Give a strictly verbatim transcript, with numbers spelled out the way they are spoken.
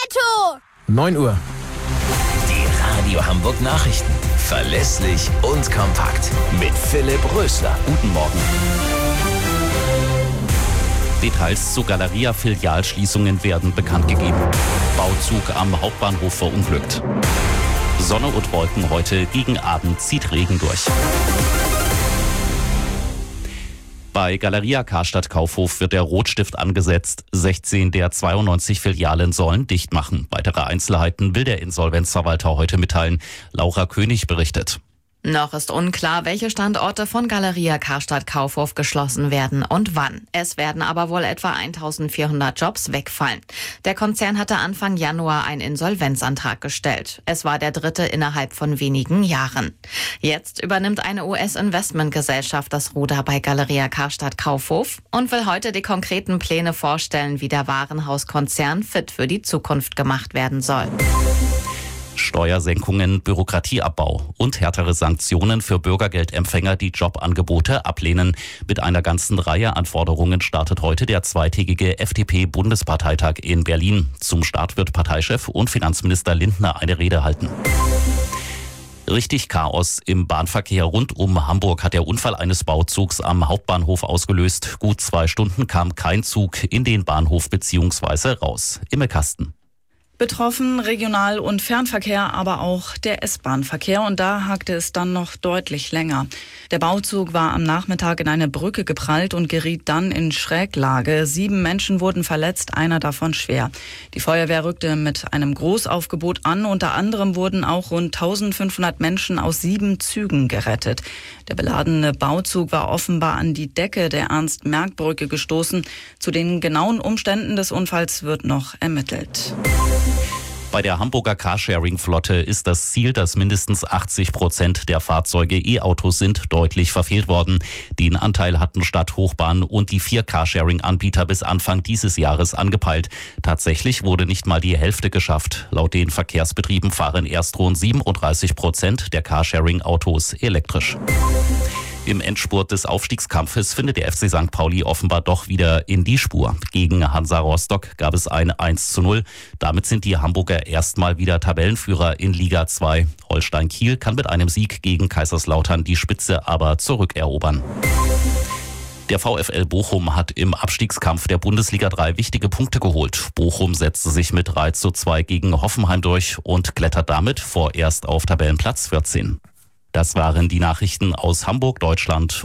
Auto! neun Uhr. Die Radio Hamburg Nachrichten. Verlässlich und kompakt. Mit Philipp Rösler. Guten Morgen. Details zu Galeria-Filialschließungen werden bekannt gegeben. Bauzug am Hauptbahnhof verunglückt. Sonne und Wolken heute, gegen Abend zieht Regen durch. Bei Galeria Karstadt Kaufhof wird der Rotstift angesetzt. sechzehn der zweiundneunzig Filialen sollen dicht machen. Weitere Einzelheiten will der Insolvenzverwalter heute mitteilen. Laura König berichtet. Noch ist unklar, welche Standorte von Galeria Karstadt Kaufhof geschlossen werden und wann. Es werden aber wohl etwa eintausendvierhundert Jobs wegfallen. Der Konzern hatte Anfang Januar einen Insolvenzantrag gestellt. Es war der dritte innerhalb von wenigen Jahren. Jetzt übernimmt eine U S-Investmentgesellschaft das Ruder bei Galeria Karstadt Kaufhof und will heute die konkreten Pläne vorstellen, wie der Warenhauskonzern fit für die Zukunft gemacht werden soll. Steuersenkungen, Bürokratieabbau und härtere Sanktionen für Bürgergeldempfänger, die Jobangebote ablehnen. Mit einer ganzen Reihe an Forderungen startet heute der zweitägige F D P-Bundesparteitag in Berlin. Zum Start wird Parteichef und Finanzminister Lindner eine Rede halten. Richtig Chaos im Bahnverkehr rund um Hamburg hat der Unfall eines Bauzugs am Hauptbahnhof ausgelöst. Gut zwei Stunden kam kein Zug in den Bahnhof bzw. raus. Imme Kasten. Betroffen Regional- und Fernverkehr, aber auch der S-Bahn-Verkehr. Und da hakte es dann noch deutlich länger. Der Bauzug war am Nachmittag in eine Brücke geprallt und geriet dann in Schräglage. Sieben Menschen wurden verletzt, einer davon schwer. Die Feuerwehr rückte mit einem Großaufgebot an. Unter anderem wurden auch rund eintausendfünfhundert Menschen aus sieben Zügen gerettet. Der beladene Bauzug war offenbar an die Decke der Ernst-Merck-Brücke gestoßen. Zu den genauen Umständen des Unfalls wird noch ermittelt. Bei der Hamburger Carsharing-Flotte ist das Ziel, dass mindestens achtzig Prozent der Fahrzeuge E-Autos sind, deutlich verfehlt worden. Den Anteil hatten Stadt, Hochbahn und die vier Carsharing-Anbieter bis Anfang dieses Jahres angepeilt. Tatsächlich wurde nicht mal die Hälfte geschafft. Laut den Verkehrsbetrieben fahren erst rund siebenunddreißig Prozent der Carsharing-Autos elektrisch. Im Endspurt des Aufstiegskampfes findet der F C Sankt Pauli offenbar doch wieder in die Spur. Gegen Hansa Rostock gab es ein eins zu null. Damit sind die Hamburger erstmal wieder Tabellenführer in Liga zwei. Holstein Kiel kann mit einem Sieg gegen Kaiserslautern die Spitze aber zurückerobern. Der VfL Bochum hat im Abstiegskampf der Bundesliga drei wichtige Punkte geholt. Bochum setzte sich mit drei zu zwei gegen Hoffenheim durch und klettert damit vorerst auf Tabellenplatz vierzehn. Das waren die Nachrichten aus Hamburg, Deutschland